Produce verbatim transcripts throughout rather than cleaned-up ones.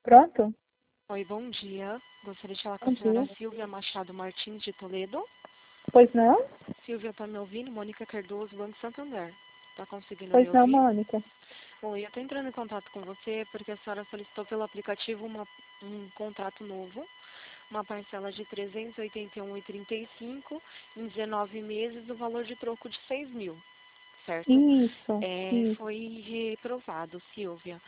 Pronto? Oi, bom dia. Gostaria de falar com Bom a senhora dia. Silvia Machado Martins de Toledo. Pois não? Silvia, tá me ouvindo? Mônica Cardoso, Banco Santander. Tá conseguindo me Pois não, ouvir? Mônica. Oi, eu tô entrando em contato com você porque a senhora solicitou pelo aplicativo uma, um contrato novo, uma parcela de trezentos e oitenta e um reais e trinta e cinco em dezenove meses, o valor de troco de seis mil, certo? Isso, É, isso. foi reprovado, Silvia.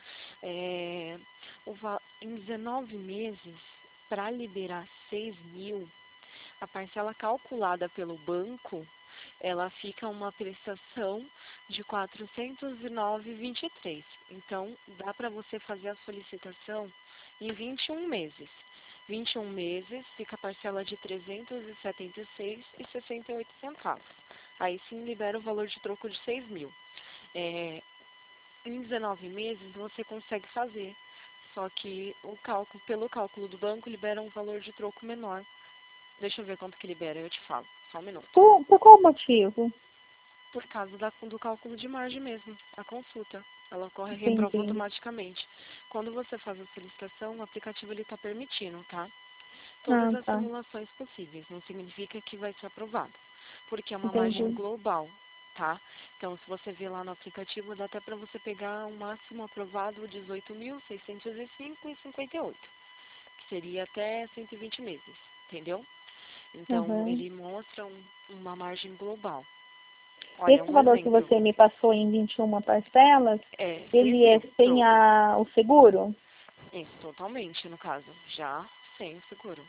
É, o va- em dezenove meses, para liberar seis mil, a parcela calculada pelo banco, ela fica uma prestação de quatrocentos e nove vírgula vinte e três. Então, dá para você fazer a solicitação em vinte e um meses. vinte e um meses, fica a parcela de trezentos e setenta e seis reais e sessenta e oito centavos. Aí sim libera o valor de troco de seis mil. É, em dezenove meses você consegue fazer, só que o cálculo, pelo cálculo do banco libera um valor de troco menor. Deixa eu ver quanto que libera, eu te falo. Só um minuto. Por, por qual motivo? Por causa da, do cálculo de margem mesmo, a consulta. Ela ocorre e reprova Entendi. automaticamente. Quando você faz a solicitação, o aplicativo está permitindo, tá? Todas Ah, as tá. simulações possíveis. Não significa que vai ser aprovado. Porque é uma margem Entendi. global, tá? Então, se você ver lá no aplicativo, dá até para você pegar o máximo aprovado dezoito mil seiscentos e cinco reais e cinquenta e oito, que seria até cento e vinte meses, entendeu? Então, Uhum. ele mostra um, uma margem global. Olha, Esse um valor que exemplo, você me passou em vinte e uma parcelas, é seis ele é mil, sem troco. a, o seguro? Isso, totalmente, no caso, já sem o seguro.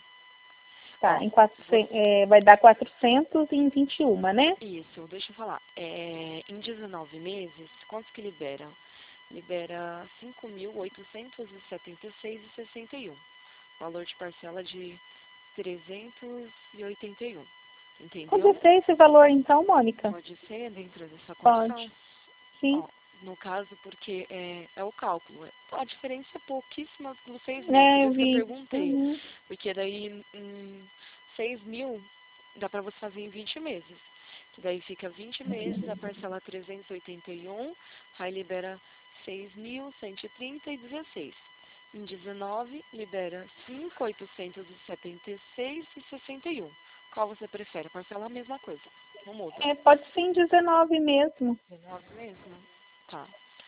Tá, Ó, em quatro, você, é, vai dar quatrocentos em vinte e um, né? isso, deixa eu falar. É, em dezenove meses, quanto que libera? Libera cinco mil oitocentos e setenta e seis reais e sessenta e um. Valor de parcela de trezentos e oitenta e um. Pode Entendeu? ser esse valor então, Mônica? Pode ser dentro dessa condição? Pode. Sim. Ó, no caso, porque é, é o cálculo. A diferença é pouquíssima dos seis mil, por É, eu isso que eu vi. perguntei. Uhum. Porque daí, em seis mil, dá para você fazer em vinte meses. Que daí fica vinte meses, a parcela trezentos e oitenta e um, aí libera seis mil cento e trinta e dezesseis. Em dezenove, libera cinco mil oitocentos e setenta e seis e sessenta e um. Qual você prefere? A parcela é a mesma coisa, não muda. É, pode ser em dezenove mesmo. dezenove mesmo? Tá.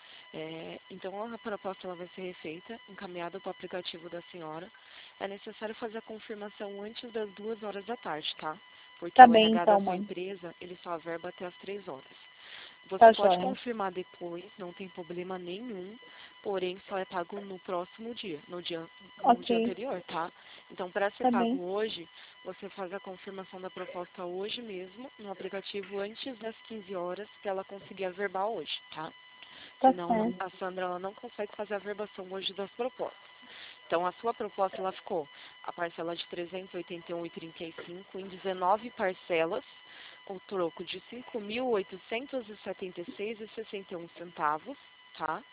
É, então, a proposta ela vai ser refeita, encaminhada para o aplicativo da senhora. É necessário fazer a confirmação antes das duas horas da tarde, tá? Porque Tá o bem R H da então, sua mãe. empresa, ele só verba até as três horas. Você Tá pode joia. confirmar depois, não tem problema nenhum, porém só é pago no próximo dia, no dia, no dia Ok. anterior, tá? Então, para ser Tá pago bem. hoje, você faz a confirmação da proposta hoje mesmo, no aplicativo antes das quinze horas, para ela conseguir averbar hoje, tá? Tá Senão, certo. a Sandra ela não consegue fazer a averbação hoje das propostas. Então, a sua proposta ela ficou a parcela de trezentos e oitenta e um reais e trinta e cinco em dezenove parcelas, o troco de cinco mil oitocentos e setenta e seis reais e sessenta e um centavos, tá?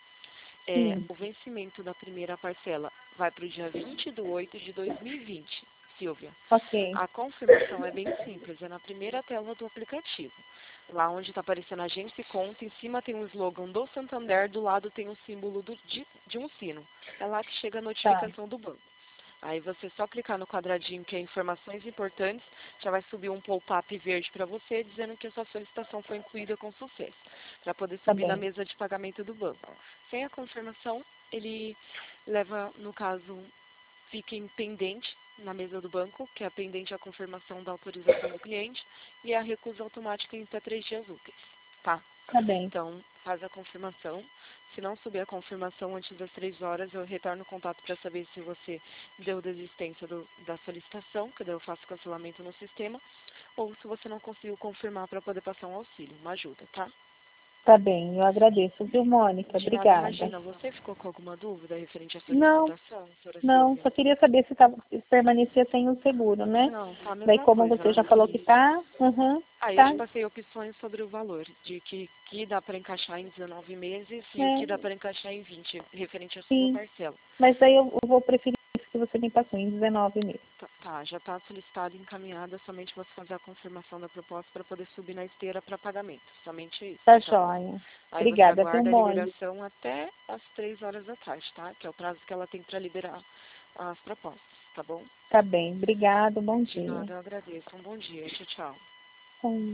É, Sim. o vencimento da primeira parcela vai para o dia vinte de oito de dois mil e vinte, Silvia. Ok. A confirmação é bem simples, é na primeira tela do aplicativo. Lá onde está aparecendo agência e conta, em cima tem o slogan do Santander, do lado tem o símbolo do, de, de um sino. É lá que chega a Tá. notificação do banco. Aí você só clicar no quadradinho que é informações importantes, já vai subir um pop-up verde para você, dizendo que a sua solicitação foi incluída com sucesso, para poder Tá subir na bem. mesa de pagamento do banco. Sem a confirmação, ele leva, no caso, fica em pendente na mesa do banco, que é pendente a confirmação da autorização do cliente, e a recusa automática em até três dias úteis, tá? Tá bem. Então, faz a confirmação. Se não subir a confirmação antes das três horas, eu retorno o contato para saber se você deu desistência do, da solicitação, que daí eu faço cancelamento no sistema, ou se você não conseguiu confirmar para poder passar um auxílio, uma ajuda, tá? Tá bem. Eu agradeço, viu, Mônica? De nada, Obrigada. imagina, você ficou com alguma dúvida referente à Não, solicitação, senhora não. Silvia? Só queria saber se, tava, se permanecia sem o seguro, né? Não, tá a Daí, mesma como coisa. você já falou que tá, uhum, Aí eu te tá. passei opções sobre o valor, de que, que dá para encaixar em dezenove meses e o que dá É, para encaixar em vinte, referente à sua sim. parcela. Mas daí eu, eu vou preferir isso que você me passou, em dezenove mesmo. Tá, Tá, já está solicitada e encaminhada, somente você fazer a confirmação da proposta para poder subir na esteira para pagamento. Somente isso. Tá Tá bom? joia. Aí você Obrigada, viu, aguarda a Mônica? liberação até as três horas da tarde, tá? Que é o prazo que ela tem para liberar as propostas, tá bom? Tá bem. Obrigado, bom De dia. nada, eu agradeço. Um bom dia. Tchau, tchau. Hum.